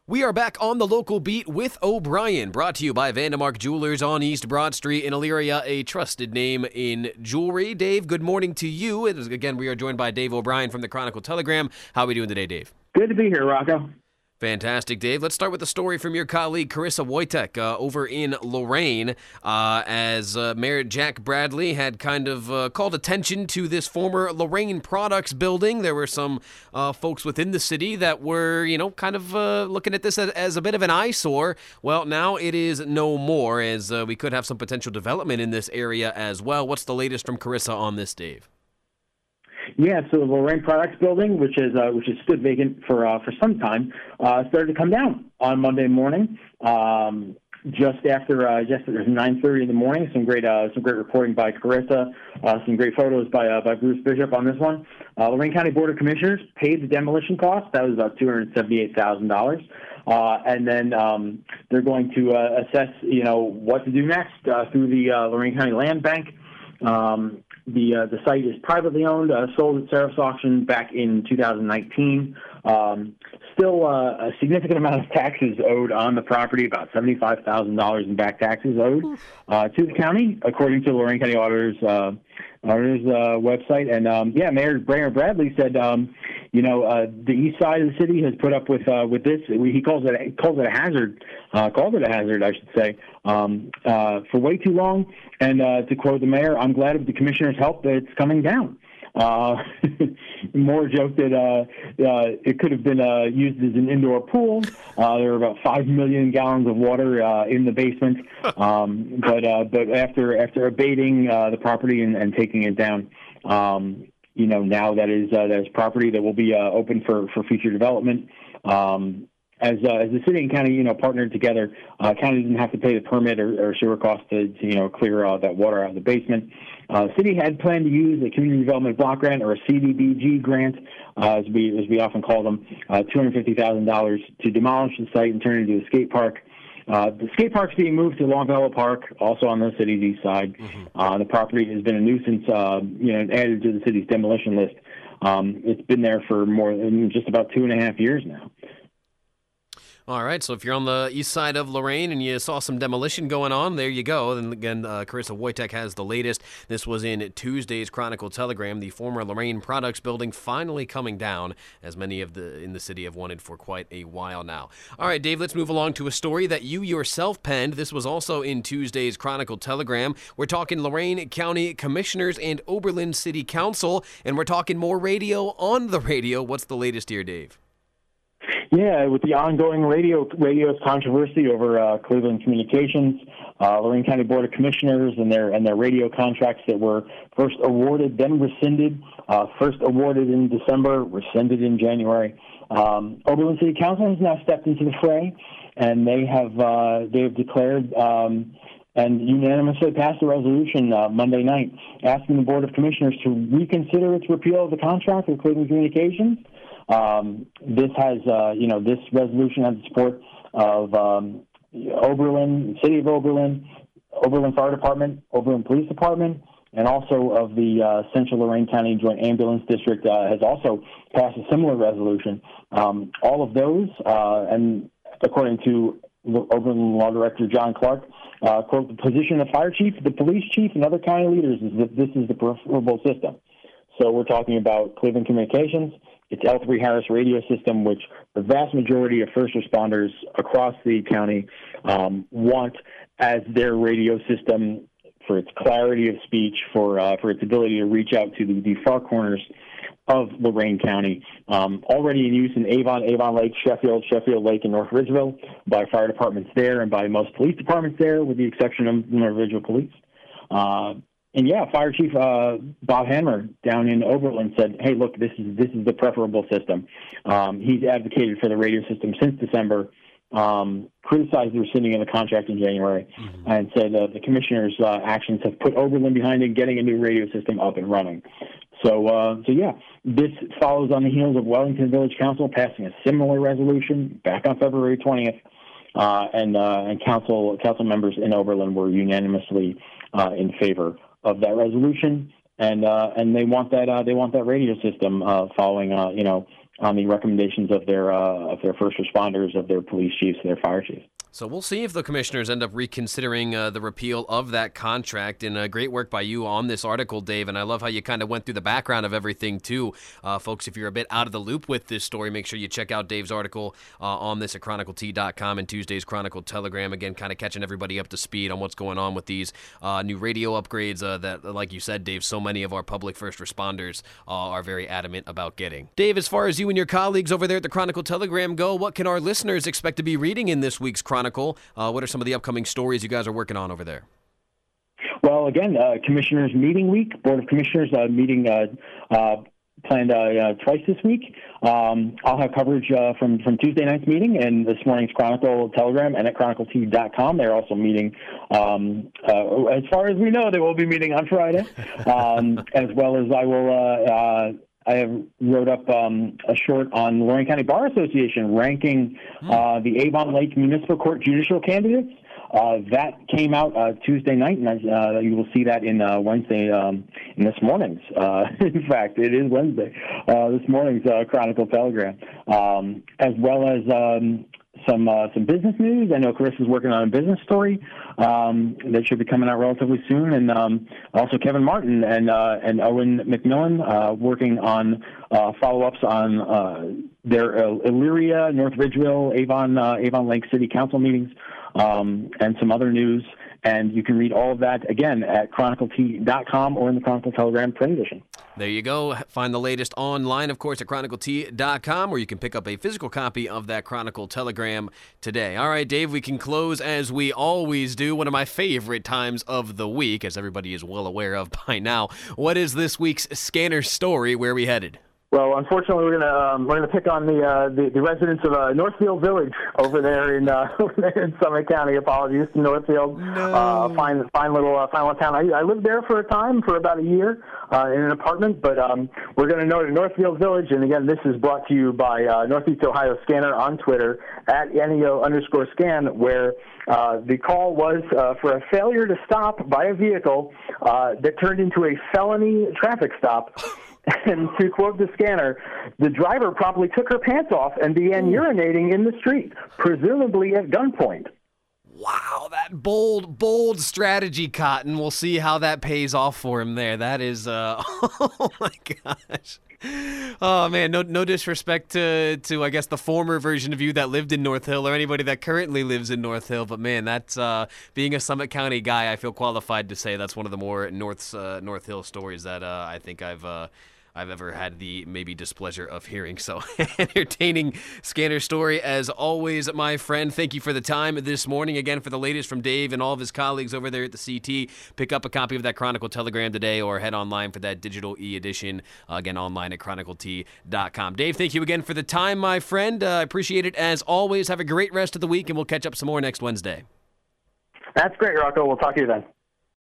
We are back on the local beat with O'Brien, brought to you by Vandemark Jewelers on East Broad Street in Elyria, a trusted name in jewelry. Dave, good morning to you. Again, we are joined by Dave O'Brien from the Chronicle Telegram. How are we doing today, Dave? Good to be here, Rocco. Fantastic, Dave. Let's start with the story from your colleague, Carissa Wojtek, over in Lorain, as Mayor Jack Bradley had kind of called attention to this former Lorain Products building. There were some folks within the city that were, kind of looking at this as a bit of an eyesore. Well, now it is no more, as we could have some potential development in this area as well. What's the latest from Carissa on this, Dave? Yeah, so the Lorain Products building, which has stood vacant for some time, started to come down on Monday morning. Just after it was 9:30 in the morning. Some great reporting by Carissa. Some great photos by Bruce Bishop on this one. Lorain County Board of Commissioners paid the demolition cost. That was about $278,000. And then they're going to assess, what to do next through the Lorain County Land Bank. The site is privately owned, sold at Serap's auction back in 2019. Still a significant amount of taxes owed on the property, about $75,000 in back taxes owed to the county, according to the Lorain County Auditor's website. And Mayor Bradley said, the east side of the city has put up with this. He calls it a hazard. Called it a hazard, I should say, for way too long. And to quote the mayor, "I'm glad with the commissioner's help that it's coming down." More joke that it could have been used as an indoor pool. There were about 5 million gallons of water in the basement. But after abating the property and taking it down, now that is property that will be open for future development. As the city and county, partnered together, county didn't have to pay the permit or sewer cost to clear that water out of the basement. The city had planned to use a community development block grant, or a CDBG grant, as we often call them, $250,000 to demolish the site and turn it into a skate park. The skate park's being moved to Longfellow Park, also on the city's east side. The property has been a nuisance, added to the city's demolition list. It's been there for more than just about 2.5 years now. All right, so if you're on the east side of Lorain and you saw some demolition going on, there you go. Then again, Carissa Wojtek has the latest. This was in Tuesday's Chronicle Telegram. The former Lorain Products building finally coming down, as many in the city have wanted for quite a while now. All right, Dave, let's move along to a story that you yourself penned. This was also in Tuesday's Chronicle Telegram. We're talking Lorain County Commissioners and Oberlin City Council, and we're talking more radio on the radio. What's the latest here, Dave? Yeah, with the ongoing radio's controversy over Cleveland Communications, Lorain County Board of Commissioners and their radio contracts that were first awarded, then rescinded. First awarded in December, rescinded in January. Oberlin City Council has now stepped into the fray, and they have declared and unanimously passed a resolution Monday night asking the Board of Commissioners to reconsider its repeal of the contract with Cleveland Communications. This has, this resolution has the support of Oberlin, City of Oberlin, Oberlin Fire Department, Oberlin Police Department, and also of the Central Lorain County Joint Ambulance District has also passed a similar resolution. All of those, and according to Oberlin Law Director John Clark, quote, "The position of the fire chief, the police chief, and other county leaders is that this is the preferable system." So we're talking about Cleveland Communications. It's L3 Harris radio system, which the vast majority of first responders across the county want as their radio system for its clarity of speech, for its ability to reach out to the far corners of Lorain County. Already in use in Avon Lake, Sheffield Lake, and North Ridgeville by fire departments there and by most police departments there, with the exception of North Ridgeville Police. Fire Chief Bob Hammer down in Oberlin said, "Hey, look, this is the preferable system." He's advocated for the radio system since December, criticized the rescinding of the contract in January, and said the commissioners' actions have put Oberlin behind in getting a new radio system up and running. So this follows on the heels of Wellington Village Council passing a similar resolution back on February 20th, and council members in Oberlin were unanimously in favor of that resolution, and they want that radio system following the recommendations of their first responders, of their police chiefs, their fire chiefs. So we'll see if the commissioners end up reconsidering the repeal of that contract. And great work by you on this article, Dave. And I love how you kind of went through the background of everything, too. Folks, if you're a bit out of the loop with this story, make sure you check out Dave's article on this at ChronicleT.com and Tuesday's Chronicle Telegram. Again, kind of catching everybody up to speed on what's going on with these new radio upgrades that, like you said, Dave, so many of our public first responders are very adamant about getting. Dave, as far as you and your colleagues over there at the Chronicle Telegram go, what can our listeners expect to be reading in this week's Chronicle? What are some of the upcoming stories you guys are working on over there? Well, again, Commissioners meeting week, Board of Commissioners meeting planned twice this week. I'll have coverage from Tuesday night's meeting and this morning's Chronicle Telegram and at ChronicleT.com. They're also meeting, as far as we know, they will be meeting on Friday, as well as I have wrote up a short on Lorraine County Bar Association ranking the Avon Lake Municipal Court judicial candidates. That came out Tuesday night, and you will see that in Wednesday, in this morning's. In fact, it is Wednesday. This morning's Chronicle Telegram, as well as some business news. I know Carissa's working on a business story that should be coming out relatively soon, and also Kevin Martin and Owen McMillan working on follow-ups on their Elyria, North Ridgeville, Avon Lake City Council meetings, and some other news. And you can read all of that, again, at ChronicleT.com or in the Chronicle Telegram print edition. There you go. Find the latest online, of course, at ChronicleT.com, where you can pick up a physical copy of that Chronicle Telegram today. All right, Dave, we can close as we always do. One of my favorite times of the week, as everybody is well aware of by now. What is this week's Scanner story? Where are we headed? Well, unfortunately, we're gonna pick on the residents of Northfield Village over there in Summit County. Apologies to Northfield. No. Fine little town. I lived there for a time, for about a year, in an apartment. But we're gonna note at Northfield Village, and again, this is brought to you by Northeast Ohio Scanner on Twitter at NEO_scan, where the call was for a failure to stop by a vehicle that turned into a felony traffic stop. And to quote the scanner, the driver promptly took her pants off and began urinating in the street, presumably at gunpoint. Wow, that bold strategy, Cotton. We'll see how that pays off for him there. That is, oh my gosh. Oh man, no disrespect to I guess the former version of you that lived in North Hill or anybody that currently lives in North Hill, but man, that's being a Summit County guy, I feel qualified to say that's one of the more North Hill stories that I think I've ever had the maybe displeasure of hearing. So entertaining Scanner story as always, my friend. Thank you for the time this morning. Again, for the latest from Dave and all of his colleagues over there at the CT, pick up a copy of that Chronicle Telegram today or head online for that digital e-edition. Again, online at ChronicleT.com. Dave, thank you again for the time, my friend. I appreciate it as always. Have a great rest of the week, and we'll catch up some more next Wednesday. That's great, Rocco. We'll talk to you then.